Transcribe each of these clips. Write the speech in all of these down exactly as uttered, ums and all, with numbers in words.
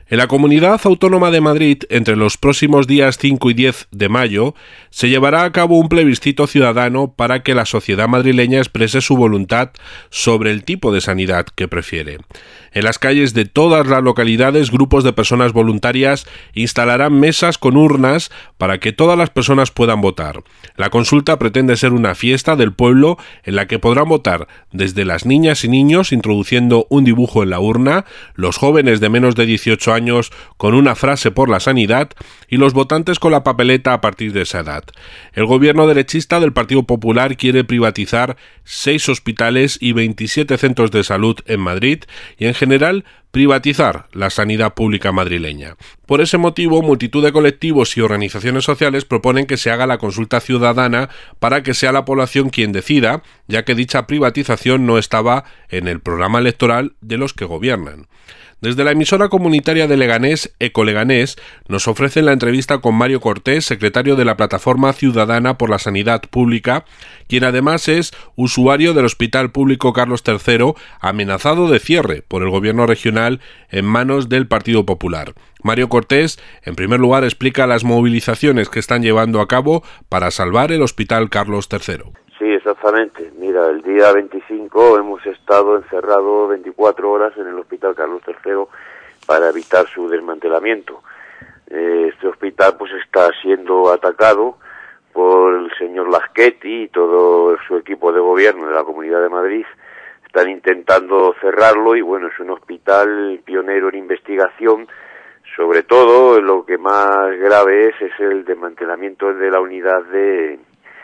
En la Comunidad Autónoma de Madrid, entre los próximos días cinco y diez de mayo, se llevará a cabo un plebiscito ciudadano para que la sociedad madrileña exprese su voluntad sobre el tipo de sanidad que prefiere. En las calles de todas las localidades, grupos de personas voluntarias instalarán mesas con urnas para que todas las personas puedan votar. La consulta pretende ser una fiesta del pueblo en la que podrán votar desde las niñas y niños introduciendo un dibujo en la urna, los jóvenes de menos de dieciocho años con una frase por la sanidad y los votantes con la papeleta a partir de esa edad. El gobierno derechista del Partido Popular quiere privatizar seis hospitales y veintisiete centros de salud en Madrid y en general privatizar la sanidad pública madrileña. Por ese motivo, multitud de colectivos y organizaciones sociales proponen que se haga la consulta ciudadana para que sea la población quien decida, ya que dicha privatización no estaba en el programa electoral de los que gobiernan. Desde la emisora comunitaria de Leganés, Ecoleganés, nos ofrecen la entrevista con Mario Cortés, secretario de la Plataforma Ciudadana por la Sanidad Pública, quien además es usuario del Hospital Público Carlos tercero, amenazado de cierre por el gobierno regional en manos del Partido Popular. Mario Cortés, en primer lugar, explica las movilizaciones que están llevando a cabo para salvar el Hospital Carlos tercero. Sí, exactamente. Mira, el día veinticinco hemos estado encerrados veinticuatro horas en el Hospital Carlos tercero para evitar su desmantelamiento. Eh, este hospital pues está siendo atacado por el señor Laschetti y todo su equipo de gobierno de la Comunidad de Madrid. Están intentando cerrarlo y bueno, es un hospital pionero en investigación. Sobre todo, lo que más grave es, es el desmantelamiento de la unidad de...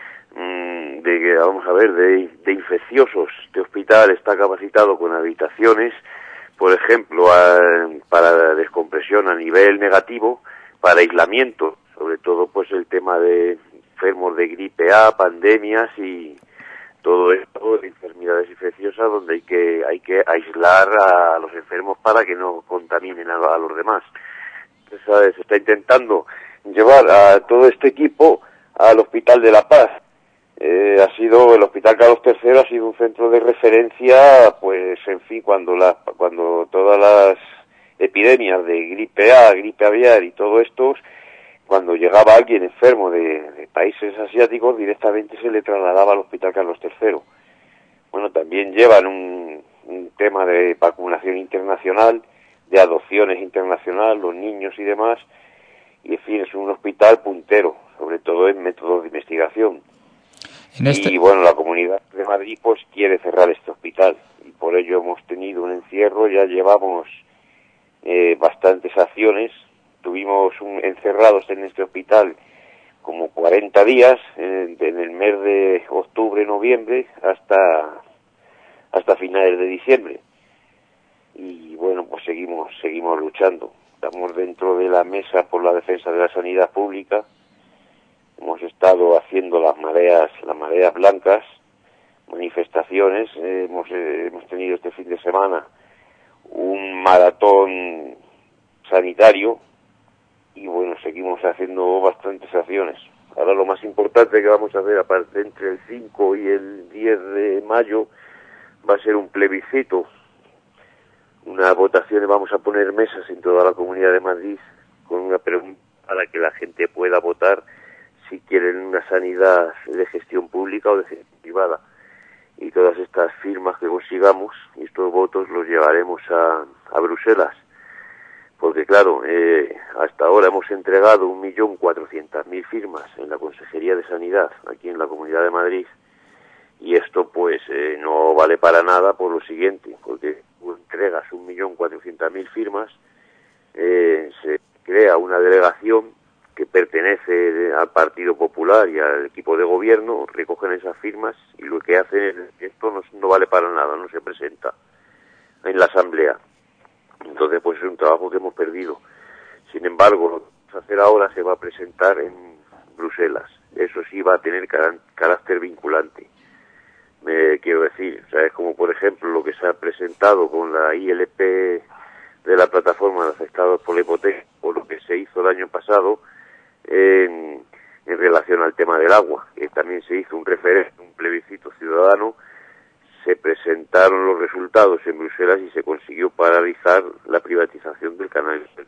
de vamos a ver de, de infecciosos. Este hospital está capacitado con habitaciones, por ejemplo, a, para descompresión a nivel negativo, para aislamiento, sobre todo pues el tema de enfermos de gripe A, pandemias y todo esto de enfermedades infecciosas, donde hay que hay que aislar a los enfermos para que no contaminen a, a los demás. Entonces, se está intentando llevar a todo este equipo al Hospital de la Paz. Eh, ha sido el Hospital Carlos tercero ha sido un centro de referencia, pues en fin, cuando la, cuando todas las epidemias de gripe A, gripe aviar y todo esto, cuando llegaba alguien enfermo de, de países asiáticos, directamente se le trasladaba al Hospital Carlos tercero. Bueno, también llevan un, un tema de vacunación internacional, de adopciones internacional, los niños y demás, y en fin, es un hospital puntero, sobre todo en métodos de investigación. En este... Y bueno, la Comunidad de Madrid pues quiere cerrar este hospital y por ello hemos tenido un encierro, ya llevamos eh, bastantes acciones, tuvimos un, encerrados en este hospital como cuarenta días, en, en el mes de octubre, noviembre, hasta, hasta finales de diciembre. Y bueno, pues seguimos, seguimos luchando. Estamos dentro de la mesa por la defensa de la sanidad pública. Hemos estado haciendo las mareas, las mareas blancas, manifestaciones. Eh, hemos, eh, hemos tenido este fin de semana un maratón sanitario y bueno, seguimos haciendo bastantes acciones. Ahora lo más importante que vamos a hacer, aparte entre el cinco y el diez de mayo, va a ser un plebiscito, una votación. Vamos a poner mesas en toda la Comunidad de Madrid con una pregunta para que la gente pueda votar si quieren una sanidad de gestión pública o de gestión privada. Y todas estas firmas que consigamos y estos votos los llevaremos a, a Bruselas. Porque claro, eh, hasta ahora hemos entregado un millón cuatrocientas mil firmas en la Consejería de Sanidad, aquí en la Comunidad de Madrid, y esto pues eh, no vale para nada por lo siguiente, porque tú entregas un millón cuatrocientas mil firmas, eh, se crea una delegación que pertenece al Partido Popular y al equipo de gobierno, recogen esas firmas y lo que hacen es, esto no, no vale para nada, no se presenta en la Asamblea. Entonces pues es un trabajo que hemos perdido. Sin embargo, lo que vamos a hacer ahora se va a presentar en Bruselas. Eso sí va a tener car- carácter vinculante. Me quiero decir, o sea, es como por ejemplo lo que se ha presentado con la I L P de la plataforma de afectados por la hipoteca, o lo que se hizo el año pasado en, en relación al tema del agua, que también se hizo un referéndum, un plebiscito ciudadano, se presentaron los resultados en Bruselas y se consiguió paralizar la privatización del canal.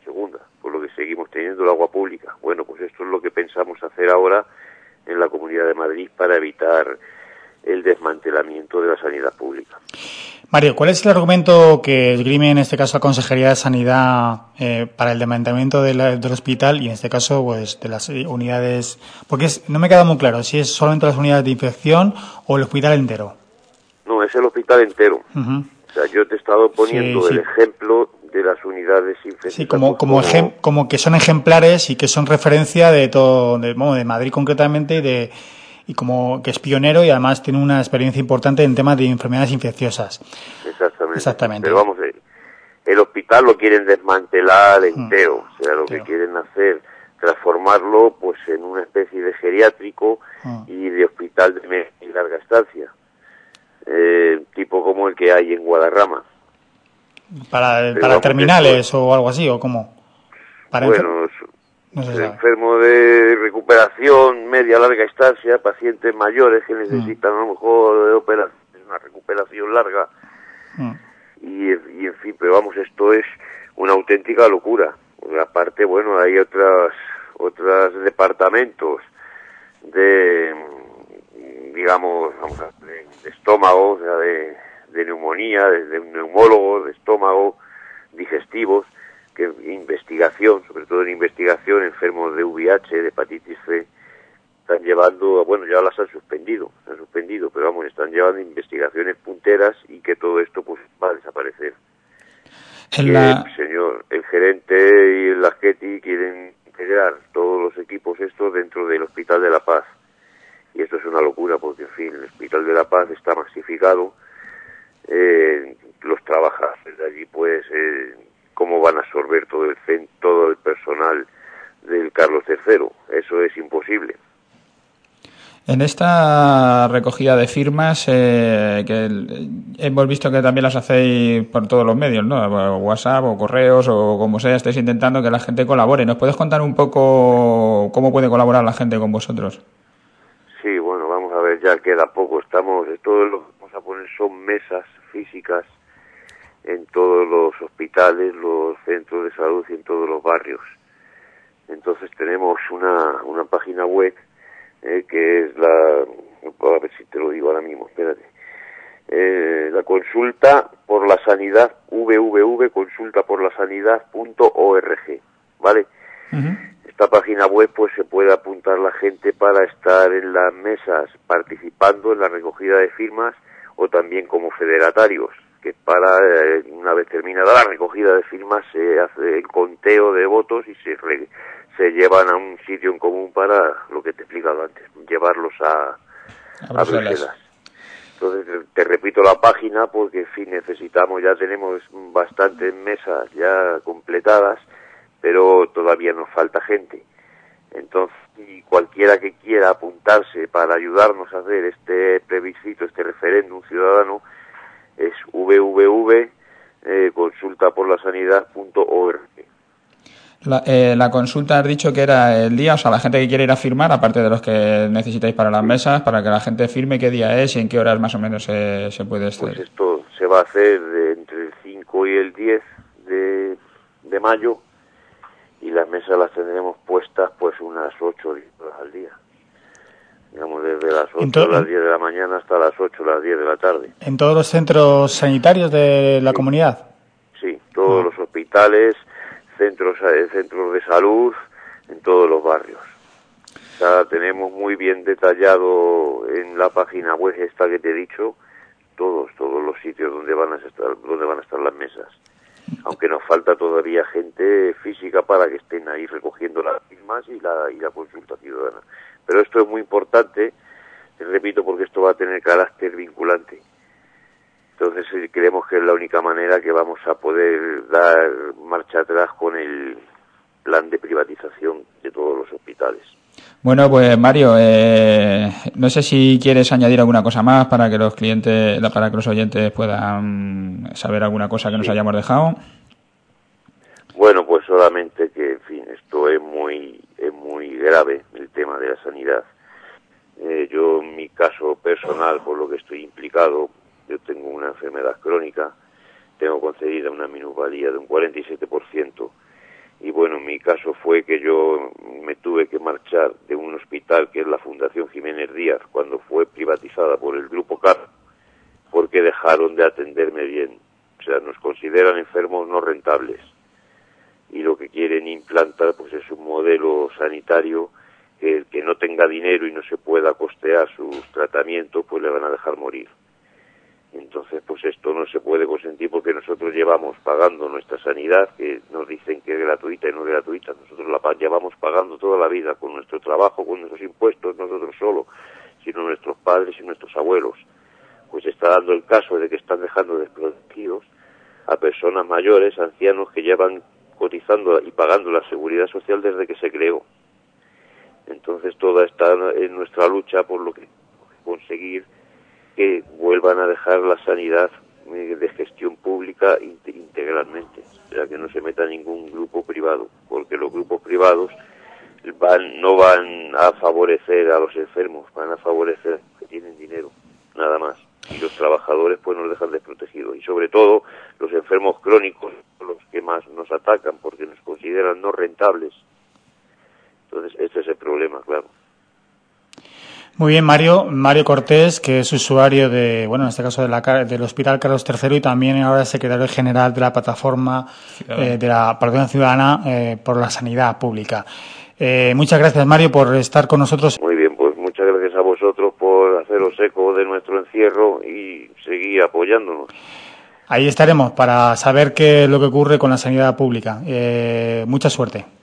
segunda, por lo que seguimos teniendo el agua pública. Bueno, pues esto es lo que pensamos hacer ahora en la Comunidad de Madrid para evitar el desmantelamiento de la sanidad pública. Mario, ¿cuál es el argumento que esgrime en este caso la Consejería de Sanidad eh, para el desmantelamiento de la, del hospital y en este caso pues de las unidades? Porque es, no me queda muy claro si es solamente las unidades de infección o el hospital entero. No, es el hospital entero. Uh-huh. O sea, yo te he estado poniendo sí, sí. el ejemplo de las unidades infecciosas. Sí, como como, ejem, como que son ejemplares y que son referencia de todo, de, bueno, de Madrid concretamente y de y como que es pionero y además tiene una experiencia importante en temas de enfermedades infecciosas. Exactamente. Exactamente. Pero vamos, el, el hospital lo quieren desmantelar entero, mm. o sea, lo entero. que quieren hacer, transformarlo pues en una especie de geriátrico mm. y de hospital de media y larga estancia, eh, tipo como el que hay en Guadarrama. ¿Para, para terminales o algo así o cómo? ¿Para bueno, no se enfermo de recuperación media larga estancia, pacientes mayores que necesitan mm. a lo mejor de operación, una recuperación larga mm. y, y en fin, pero vamos, esto es una auténtica locura. Porque aparte, bueno, hay otras otros departamentos de, digamos, vamos a de, de estómago, o sea, de, de neumonía, de, de un neumólogo, de estómago, digestivos, que investigación, sobre todo en investigación, enfermos de V I H, de hepatitis C, están llevando, bueno, ya las han suspendido, se han suspendido, pero vamos, están llevando investigaciones punteras y que todo esto pues va a desaparecer. En la... El señor, el gerente y el Asqueti quieren integrar todos los equipos estos dentro del Hospital de la Paz. Y esto es una locura porque, en fin, el Hospital de la Paz está masificado, eh, los trabajadores de allí pues... Eh, cómo van a absorber todo el todo el personal del Carlos tercero. Eso es imposible. En esta recogida de firmas, eh, que hemos visto que también las hacéis por todos los medios, ¿no? WhatsApp o correos o como sea, estáis intentando que la gente colabore. ¿Nos puedes contar un poco cómo puede colaborar la gente con vosotros? Sí, bueno, vamos a ver, ya queda poco. Estamos, todo lo que vamos a poner son mesas físicas en todos los hospitales, los centros de salud y en todos los barrios. Entonces tenemos una, una página web eh, que es la, a ver si te lo digo ahora mismo, espérate, eh, la consulta por la sanidad, w w w punto consulta por la sanidad punto org, ¿vale? Uh-huh. Esta página web pues se puede apuntar la gente para estar en las mesas participando en la recogida de firmas o también como federatarios, que para, eh, una vez terminada la recogida de firmas, se hace el conteo de votos y se, re, se llevan a un sitio en común para, lo que te he explicado antes, llevarlos a, a, a Bruselas. Entonces, te, te repito la página porque, en fin, necesitamos, ya tenemos bastantes mesas ya completadas, pero todavía nos falta gente. Entonces, y cualquiera que quiera apuntarse para ayudarnos a hacer este plebiscito, este referéndum ciudadano, es w w w punto consulta por la sanidad punto org. La, eh, la consulta has dicho que era el día, o sea, la gente que quiere ir a firmar, aparte de los que necesitáis para las mesas, para que la gente firme qué día es y en qué horas más o menos se, se puede estar. Pues esto se va a hacer de entre el cinco y el diez de, de mayo y las mesas las tendremos puestas pues unas ocho horas al día. Digamos, desde las ocho a las diez de la mañana hasta las ocho a las diez de la tarde. ¿En todos los centros sanitarios de la sí. comunidad? Sí, todos ah. los hospitales, centros centros de salud, en todos los barrios. O sea, tenemos muy bien detallado en la página web esta que te he dicho, todos, todos los sitios donde van a estar, donde van a estar las mesas. Aunque nos falta todavía gente física para que estén ahí recogiendo las firmas y la, y la consulta ciudadana. Pero esto es muy importante, te repito, porque esto va a tener carácter vinculante. Entonces creemos que es la única manera que vamos a poder dar marcha atrás con el plan de privatización de todos los hospitales. Bueno, pues Mario, eh, no sé si quieres añadir alguna cosa más para que los clientes, para que los oyentes puedan saber alguna cosa que sí. nos hayamos dejado. Bueno, pues solamente que, en fin, esto es muy es muy grave, el tema de la sanidad. Eh, yo, en mi caso personal, por lo que estoy implicado, yo tengo una enfermedad crónica, tengo concedida una minusvalía de un cuarenta y siete por ciento, y bueno, mi caso fue que yo me tuve que marchar de un hospital que es la Fundación Jiménez Díaz, cuando fue privatizada por el Grupo Car, porque dejaron de atenderme bien. O sea, nos consideran enfermos no rentables. Y lo que quieren implantar pues es un modelo sanitario que el que no tenga dinero y no se pueda costear sus tratamientos, pues le van a dejar morir. Entonces, pues esto no se puede consentir porque nosotros llevamos pagando nuestra sanidad, que nos dicen que es gratuita y no es gratuita. Nosotros la llevamos pagando toda la vida con nuestro trabajo, con nuestros impuestos, nosotros solo, sino nuestros padres y nuestros abuelos. Pues está dando el caso de que están dejando desprotegidos a personas mayores, ancianos que llevan cotizando y pagando la seguridad social desde que se creó. Entonces toda está en nuestra lucha por lo que conseguir que vuelvan a dejar la sanidad de gestión pública integralmente, o sea, que no se meta ningún grupo privado, porque los grupos privados van no van a favorecer a los enfermos, van a favorecer a los que tienen dinero, nada más. Y los trabajadores pues nos dejan desprotegidos. Y sobre todo los enfermos crónicos son los que más nos atacan porque nos consideran no rentables. Entonces este es el problema, claro. Muy bien, Mario. Mario Cortés, que es usuario de, bueno, en este caso de la, del Hospital Carlos tercero y también ahora es secretario general de la plataforma eh, de la Participación Ciudadana eh, por la Sanidad Pública. Eh, muchas gracias, Mario, por estar con nosotros. Muy bien, pues muchas gracias a vosotros por haceros eco de nuestro encierro y seguir apoyándonos. Ahí estaremos para saber qué es lo que ocurre con la sanidad pública. Eh, mucha suerte.